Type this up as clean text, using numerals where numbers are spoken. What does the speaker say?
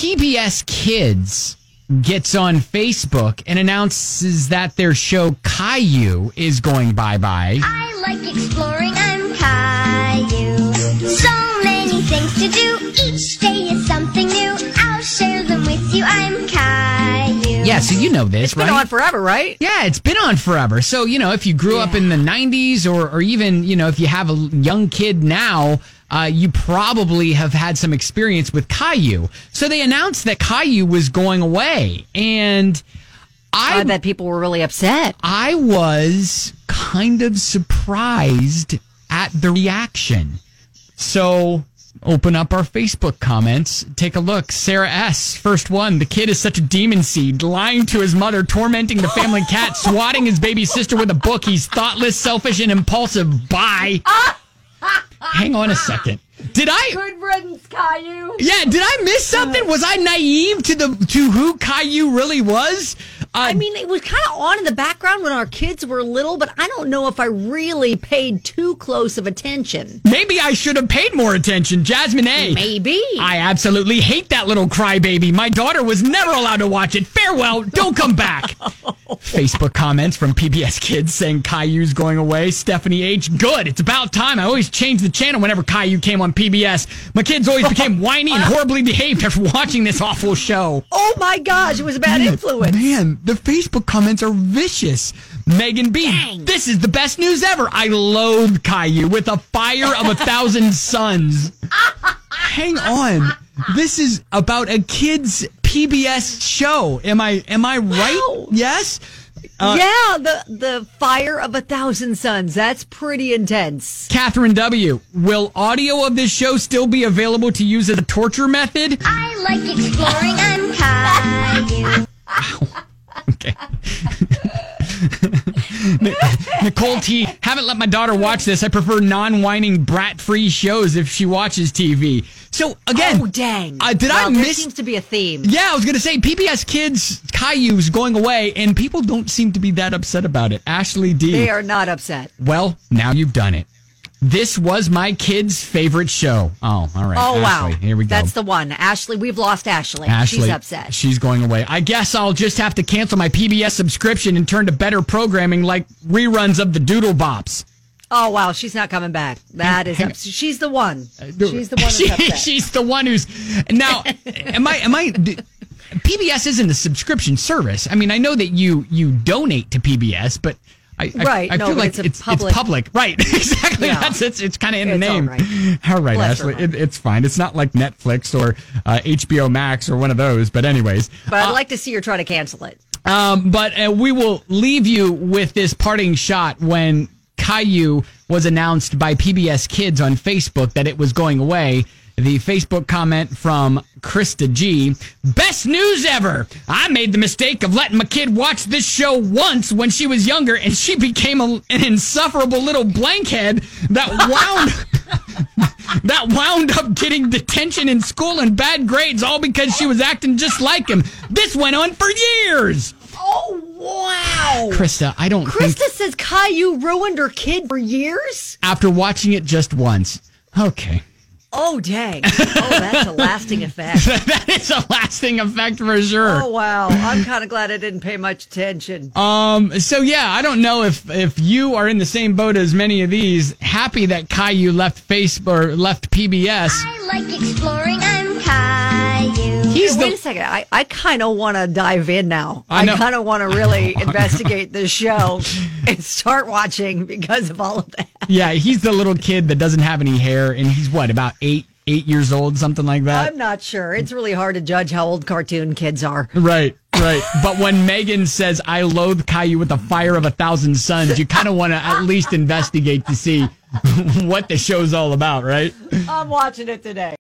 PBS Kids gets on Facebook and announces that their show Caillou is going bye-bye. I like exploring, I'm Caillou. So many things to do, each day is something new. I'll share them with you, I'm Caillou. Yeah, so you know this, right? It's been on forever, right? Yeah, it's been on forever. So, if you grew up in the 90s or even, if you have a young kid now, you probably have had some experience with Caillou. So they announced that Caillou was going away. And I bet people were really upset. I was kind of surprised at the reaction. So open up our Facebook comments. Take a look. Sarah S., first one. The kid is such a demon seed, lying to his mother, tormenting the family cat, swatting his baby sister with a book. He's thoughtless, selfish, and impulsive. Bye. Hang on a second. Did I? Good riddance, Caillou. Yeah, did I miss something? Was I naive to who Caillou really was? It was kind of on in the background when our kids were little, but I don't know if I really paid too close of attention. Maybe I should have paid more attention. Jasmine A. Maybe. I absolutely hate that little crybaby. My daughter was never allowed to watch it. Farewell. Don't come back. Facebook comments from PBS Kids saying Caillou's going away. Stephanie H. Good. It's about time. I always changed the channel whenever Caillou came on PBS. My kids always became whiny and horribly behaved after watching this awful show. Oh my gosh, it was a bad influence. Man, the Facebook comments are vicious. Megan B. Dang. This is the best news ever. I loathe Caillou with a fire of 1,000 suns. Hang on. This is about a kid's PBS show. Am I right? Wow. Yes? The fire of 1,000 suns. That's pretty intense. Catherine W. Will audio of this show still be available to use as a torture method? I like exploring, I'm Caillou. Okay. Nicole T. Haven't let my daughter watch this. I prefer non-whining, brat-free shows if she watches TV. So, again... Oh, dang. Did I miss... There seems to be a theme. Yeah, I was going to say, PBS Kids Caillou's going away, and people don't seem to be that upset about it. Ashley D. They are not upset. Well, now you've done it. This was my kid's favorite show. Oh, all right. Oh, Ashley, wow. Here we go. That's the one. Ashley, we've lost Ashley. She's upset. She's going away. I guess I'll just have to cancel my PBS subscription and turn to better programming like reruns of the Doodle Bops. Oh, wow. She's not coming back. That is she's the one. She's the one that's upset. She's the one who's... Now, PBS isn't a subscription service. I mean, I know that you donate to PBS, but... I feel like it's public. Right, exactly. Yeah. It's kind of in the name. All All right, Bless Ashley. It's fine. It's not like Netflix or HBO Max or one of those. But anyways. But I'd like to see her try to cancel it. But we will leave you with this parting shot when Caillou was announced by PBS Kids on Facebook that it was going away. The Facebook comment from Krista G. Best news ever. I made the mistake of letting my kid watch this show once when she was younger, and she became an insufferable little blankhead that wound up getting detention in school and bad grades, all because she was acting just like him. This went on for years. Oh, wow. Krista, I don't think... Krista says Caillou ruined her kid for years? After watching it just once. Okay. Oh, dang. Oh, that's a lasting effect. That is a lasting effect for sure. Oh, wow. I'm kind of glad I didn't pay much attention. So, yeah, I don't know if you are in the same boat as many of these. Happy that Caillou left left PBS. I like exploring, I'm Caillou. Wait a second. I kind of want to dive in now. I know. I kind of want to really investigate this show and start watching because of all of that. Yeah, he's the little kid that doesn't have any hair, and he's what, about 8 years old, something like that? I'm not sure. It's really hard to judge how old cartoon kids are. Right. But when Megan says, I loathe Caillou with the fire of 1,000 suns, you kind of want to at least investigate to see what the show's all about, right? I'm watching it today.